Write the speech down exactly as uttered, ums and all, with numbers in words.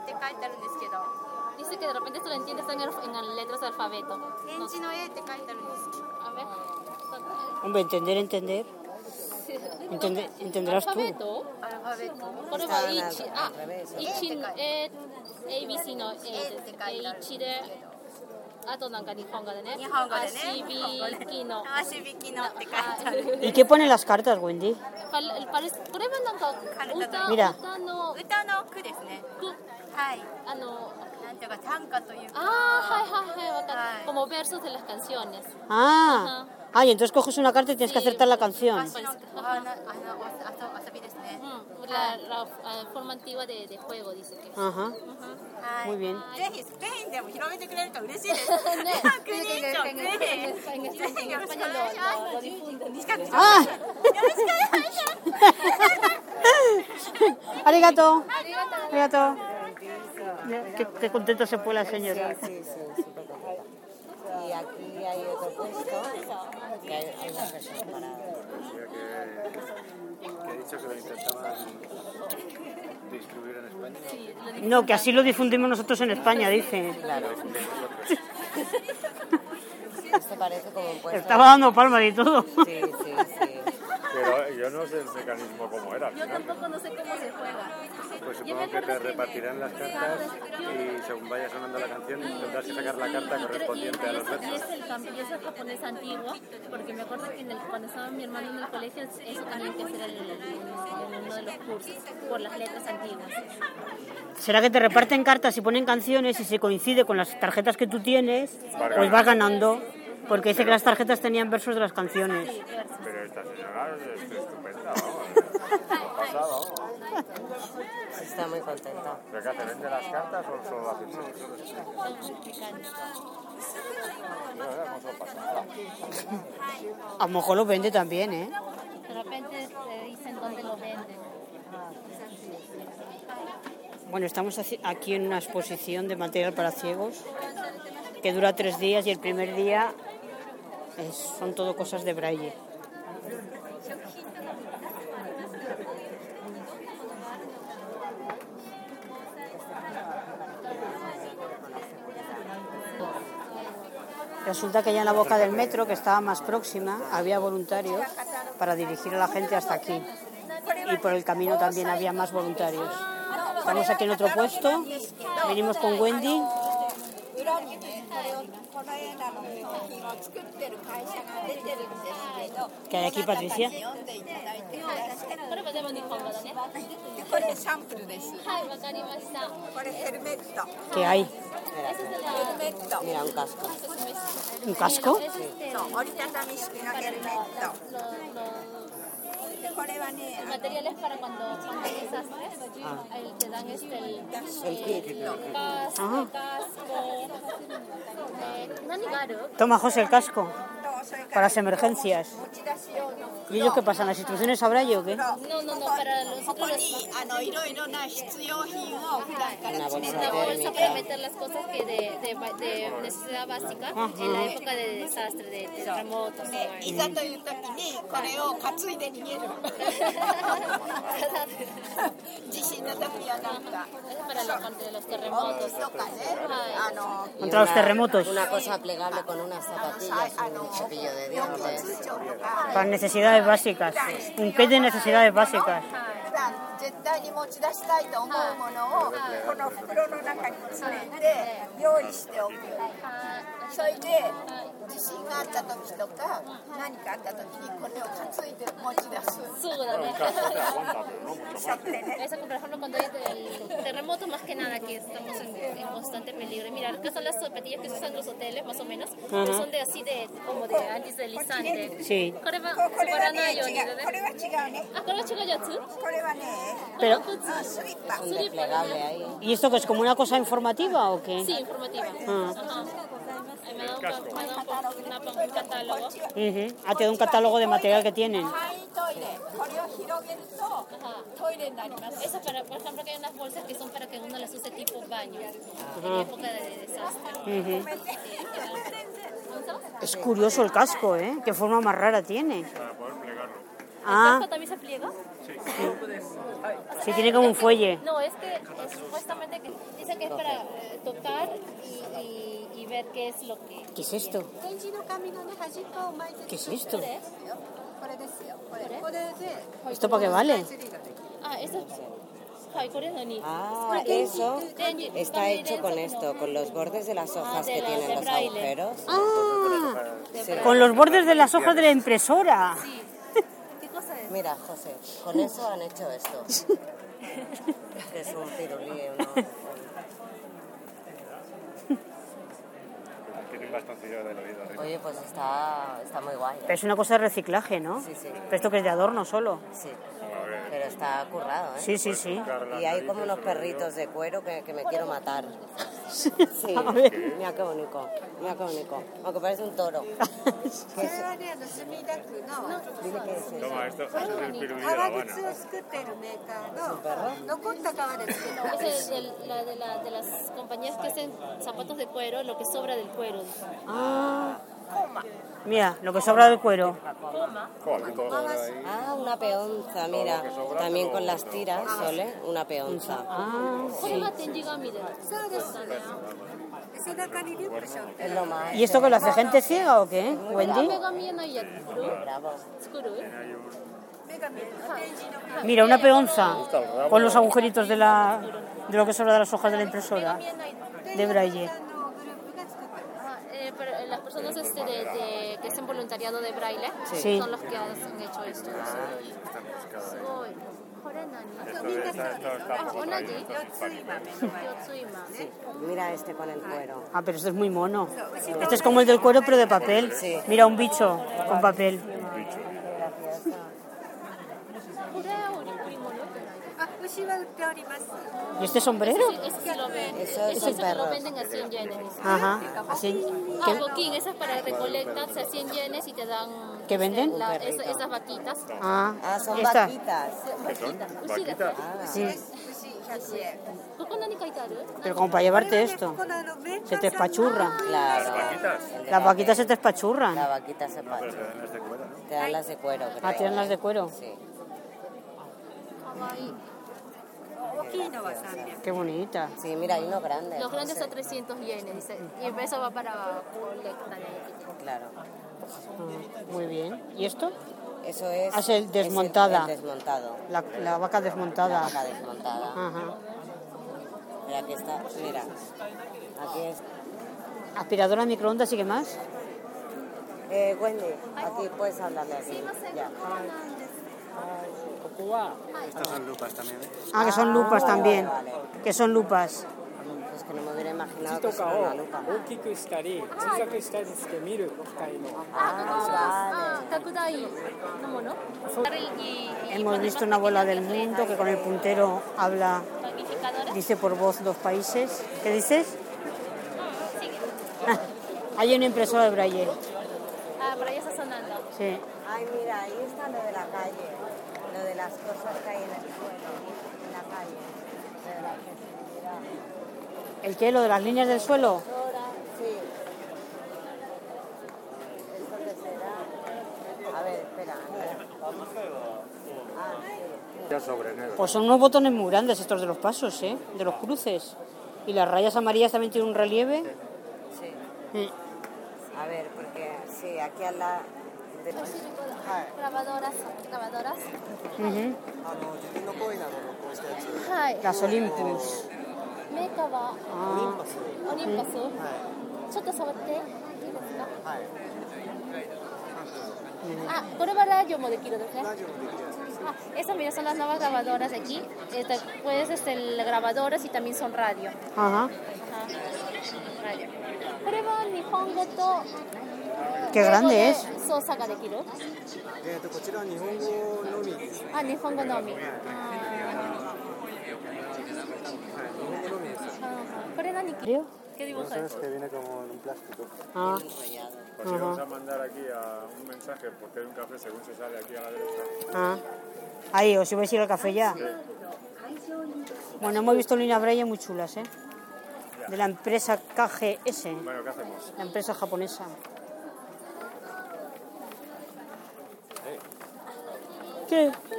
って書いてあるんですけど。 Dice que de repente esto lo entiendes en, el, en las letras del alfabeto. 返事の A って書いてあるんですけど。 A ver. Hombre, entender, entender. Entender, entenderás tú. ¿Alfabeto? アルファベット。 これは1、あ、1、え、エービーシー の A です。いちで、あとなんか日本語でね。 日本語でね。 足引きの。 足引きのって書いてある。 ¿Y qué ponen las cartas, Wendy? これはなんか歌、 Mira. 歌の歌の句ですね。 句。 はい。 あの、 なんていうか短歌というか。 あー、はいはいはい、わかる。 はい Como versos de las canciones. Ah. Ah, y entonces coges una carta y tienes que acertar la canción. 昔のあのあのお遊びですね。 うん、la, la forma antigua de, de juego dice que. Ajá. はい。 Muy bien. ぜひスペインでも広めてくれると嬉しいです。 ね、 国以上ぜひ。ぜひよろしくお願いします。 ¡Ah! よろしくお願いします。 Arigato. Arigato. Qué, qué contento se fue la señora. Sí, sí, súper contenta. Y aquí hay otro puesto que hay, hay una persona parada. Que, que he dicho que lo intentaban distribuir en España. No, que así lo difundimos nosotros en España, dice. Claro. Esto parece como un puesto. Estaba dando palmas y todo. Sí, sí, sí. Pero yo no sé el mecanismo cómo era. al Yo final. tampoco no sé cómo se juega. Pues supongo que te repartirán las cartas y según vaya sonando la canción tendrás que sacar la carta correspondiente a los Y versos. es el, cam- y es el japonés antiguo, porque me acuerdo que en el, cuando estaba mi hermano en el colegio, eso tenía que hacer el, el- en uno de los cursos, por las letras antiguas. Será que te reparten cartas y ponen canciones y si coincide con las tarjetas que tú tienes, pues vas ganando. Porque dice que las tarjetas tenían versos de las canciones. Pero esta señora es estupenda, vamos. No pasa, vamos. Está muy contenta. ¿Pero qué hace? ¿Vende las cartas o solo hace eso? No, no, no solo pasa. A lo mejor lo vende también, ¿eh? De repente te dicen dónde lo venden. Bueno, estamos aquí en una exposición de material para ciegos que dura tres días y el primer día es, son todo cosas de braille. Resulta que ya en la boca del metro, que estaba más próxima, había voluntarios para dirigir a la gente hasta aquí. Y por el camino también había más voluntarios. Estamos aquí en otro puesto, venimos con Wendy. ¿Qué hay aquí, Patricia? ¿Qué hay? Mira, un casco. ¿Un casco? El material es para cuando son desastres, el, te dan este, el, El kit. el casco, casco, eh, ¿nani ga aru? Toma, José, el casco para las emergencias. ¿Y ellos qué pasan? ¿Las instrucciones a braille o qué? No, no, no, para nosotros los... Una bolsa La bolsa térmica. para meter las cosas que de, de, de necesidad básica en la época de desastre, de, de terremotos. いざという時にこれを担いで逃げる地震の時はなんか Es para los, contra los terremotos. とかねあの Y Contra los una- terremotos. Una cosa plegable con unas zapatillas y un cepillo de dientes. 通帳とか Para necesidades básicas. Un kit de necesidades básicas. 普段絶対に持ち出したいと思うものをこの袋の中に詰めて用意しておくそれで地震があった時とか何かあった時にこれを担いで持ち出す Sudane. Eso Eso, por ejemplo, cuando hay el terremoto, más que nada, que estamos en, en constante peligro. Mira, acá son las zapatillas que se usan en los hoteles, más o menos, pero son de así, de como de antideslizante. Sí. これはここれは座らないねようにね。 違うこれは違うねあ、これは違うやつ？ これはね Pero, スリッパ Un desplegable ahí. ¿y esto que es como una cosa informativa o qué? Sí, informativa. Ah. Ajá. Ahí me da un, ca- me da un, ca- una- un catálogo. Ujú. Ah, te da un catálogo de material que tienen. 簡易トイレこれを広げるとトイレになります Eso para, por ejemplo, que hay unas bolsas que son para que uno las use tipo baño en época de desastre. Ujú. Es curioso el casco, ¿eh? Qué forma más rara tiene. Para poder plegarlo. Ah, ¿Esto también se pliega? Sí, tiene como un fuelle. No, es que es supuestamente que dice que es para eh, tocar y, y, y ver qué es lo que... ¿Qué es esto? ¿Qué es esto? ¿Esto para qué vale? Ah, eso... Ay, ¿cuál es, Dani? Ah, eso está hecho con esto, con los bordes de las hojas de que la- tienen de los braille. agujeros. Ah, Sí. con los bordes de las hojas de la impresora. Sí. ¿Qué cosa es? Mira, José, con eso han hecho esto. Es un pirulí, ¿no? Tiene un bastoncillo del oído arriba. Oye, pues está, está muy guay. Pero es una cosa de reciclaje, ¿no? Sí, sí. Pero esto que es de adorno solo. Sí, pero está currado, ¿eh? Sí, sí, sí. Y hay como unos perritos de cuero que, que me quiero matar. Sí, A ver. mira qué bonito, mira qué bonito. Aunque parece un toro. ¿Qué es? Dile qué es eso. Toma, esto, esto es el pirulí de La Habana. Es el de, la, de, la, de las compañías que hacen zapatos de cuero, lo que sobra del cuero. Ah, mira, lo que sobra del cuero. Joder, todo ahí. Ah, una peonza, mira. También con las tiras, Sole, una peonza. Ah, Sí. Es lo más. ¿y esto que lo hace gente ciega o qué, Wendy? Bravo. Mira, una peonza con los agujeritos de, la, de lo que sobra de las hojas de la impresora de braille. Ah, eh, pero las personas este, de, de, que hacen voluntariado de braille Sí. son los que han hecho esto. Esto, esto, esto está poco traído, esto es simpático. Mira este con el cuero. Ah, pero esto es muy mono. Este es como el del cuero, pero de papel. Sí. Mira, un bicho con papel. ¿Y este sombrero? Eso sí lo venden. Eso es Eso, un eso que lo perro. venden a cien yenes. Ajá, así. Ah, ¿Qué, boquín, eso es para recolectar a cien yenes y te dan... ¿Qué venden? la- es- esas vaquitas. Ah, Ah, son esta. vaquitas. ¿Qué son? ¿Vaquitas? Sí, ¿Cómo no ni kaitaru? pero como para llevarte esto. Se te espachurra. Claro. ¿Vaquitas? Las vaquitas se te La espachurran. vaquita se Pero pacha. te dan las de cuero, ¿no? Te dan las de cuero, creo. Ah, tienen las de cuero. Sí. Qué bonita. Sí, mira, hay uno grande. Los grandes son trescientos yenes, dice. Y eso va para colectar. Claro. Ah, muy bien. ¿Y esto? Eso es... Ah, es el es desmontada. el desmontado. La, la vaca La desmontada. vaca desmontada. Ajá. Mira, aquí está. Mira. Aquí es... Aspiradora a microondas y qué más. Eh, Wendy, aquí puedes hablarle aquí. Ya. Estas son lupas también, ¿eh? Ah, que son lupas también. Que son lupas. Pues que no me hubiera imaginado que fuera una lupa. 大きくしたり小さくしたりして見る機械の Ah, Ah, Takudai no mono. Y, y Hemos visto una bola del mundo que con el puntero habla, magnificadora. dice por voz dos países. ¿Qué dices? Sigue. Ah, hay una impresora de braille. Ah, por ahí está sonando. Sí. Ay, mira, ahí está lo de la calle. Lo de las cosas que hay en el suelo, en la calle. Lo de la accesibilidad. ¿El qué? ¿Lo de las líneas del suelo? Sí. ¿Esto qué será? A ver, espera. Ah, sí. Ya sobre negro. Pues son unos botones muy grandes estos de los pasos, ¿eh? De los cruces. Y las rayas amarillas también tienen un relieve. Sí. Sí. A ver, porque sí, aquí a la... de- Grabadoras, grabadoras. Ujú. Hi. Las Olympus. メーカーは Ah, オリンパス。ちょっと触っていいですか。Ah, これはラジオもできるですね。Ah, estas mira son las nuevas grabadoras de aquí. Esta, pues este, el- grabadoras y también son radio. ajá. Ajá. Radio. これは日本語と Qué grande es. 操作ができる。 えーとこちらは日本語のみですね。 あ、日本語のみ。あー日本語のみです。 これ何？ ¿Serio? ¿Qué dibujo Eso es? es que viene como en un plástico. Ah, Pues si vamos a mandar aquí a un mensaje porque hay un café según se sale aquí a la derecha. ah. Ahí, os ibais a ir al café ya. Bueno, hemos visto líneas braille muy chulas, ¿eh? De la empresa K G S, Bueno, ¿qué hacemos? la empresa japonesa. ¿Qué?